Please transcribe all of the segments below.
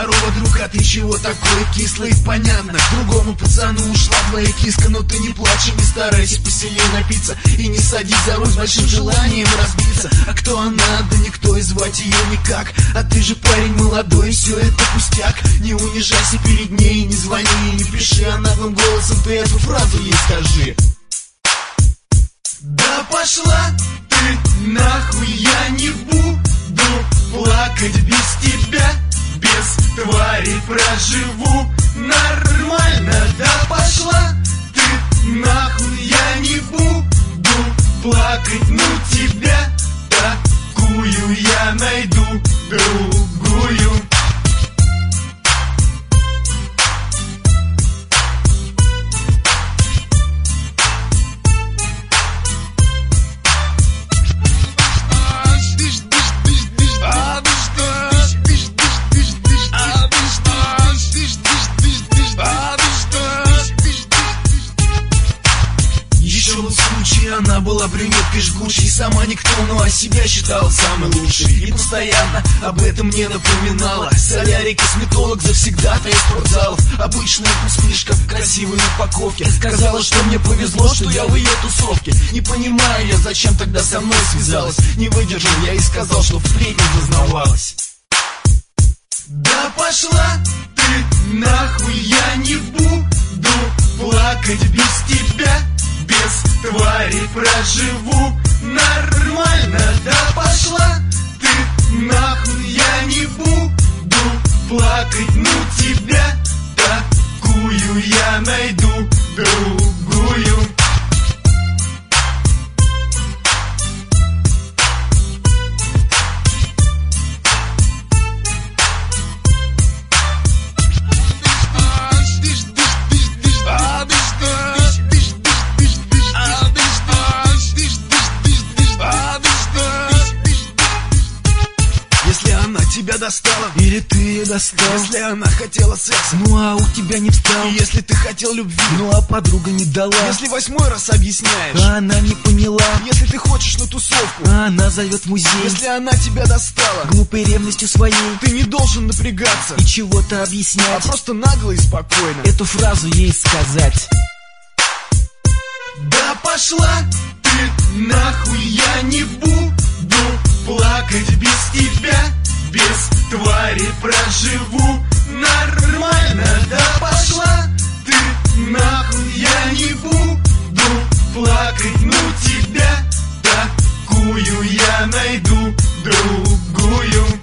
Здорово, друг, а ты чего такой кислый? Понятно, к другому пацану ушла твоя киска. Но ты не плачь и не старайся посильнее напиться. И не садись за руль с большим желанием разбиться. А кто она? Да никто, и звать ее никак. А ты же парень молодой, все это пустяк. Не унижайся перед ней, не звони и не пиши. А наглым голосом ты эту фразу ей скажи: да пошла ты нахуй, я не буду плакать без тебя. Без твари проживу нормально. Да пошла ты нахуй, я не буду плакать. Ну тебя такую я найду другую. Она была брюнеткой жгучей, сама никто, но о себя считала самой лучшей. И постоянно об этом мне напоминала. Солярий, косметолог, завсегдата из спортзалов. Обычная пустышка в красивой упаковке. Сказала, что мне повезло, что я в ее тусовке. Не понимаю я, зачем тогда со мной связалась. Не выдержал я и сказал, что впредь не зазнавалась. Да пошла ты нахуй, я не буду плакать без тебя. Без твари проживу нормально. Да пошла ты нахуй, я не буду плакать. Ну тебя такую я найду другую. Тебя достала, или ты ее достал? Если она хотела секса, ну а у тебя не встал. И если ты хотел любви, ну а подруга не дала. Если 8-й раз объясняешь, а она не поняла. Если ты хочешь на тусовку, а она зовет в музей. Если она тебя достала глупой ревностью своей, ты не должен напрягаться и чего-то объяснять, а просто нагло и спокойно эту фразу ей сказать: да пошла ты нахуй, я не буду плакать без тебя. Без твари проживу нормально. Да пошла ты нахуй, я не буду плакать. Ну тебя такую я найду другую.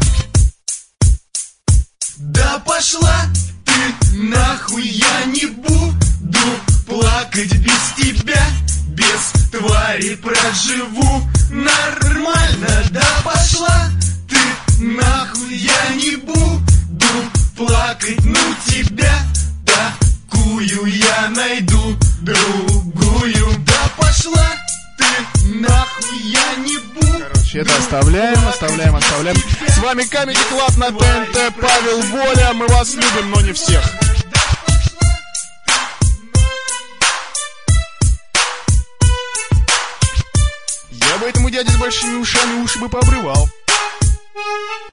Да пошла ты нахуй, я не буду плакать без тебя. Без твари проживу нормально. Да пошла нахуй, я не буду плакать. Ну тебя такую я найду другую. Да пошла ты нахуй, я не буду. Короче, это оставляем. С вами Comedy Club на ТНТ, Павел Воля. Мы вас любим, но не всех. Я бы этому дяде с большими ушами уши бы пообрывал.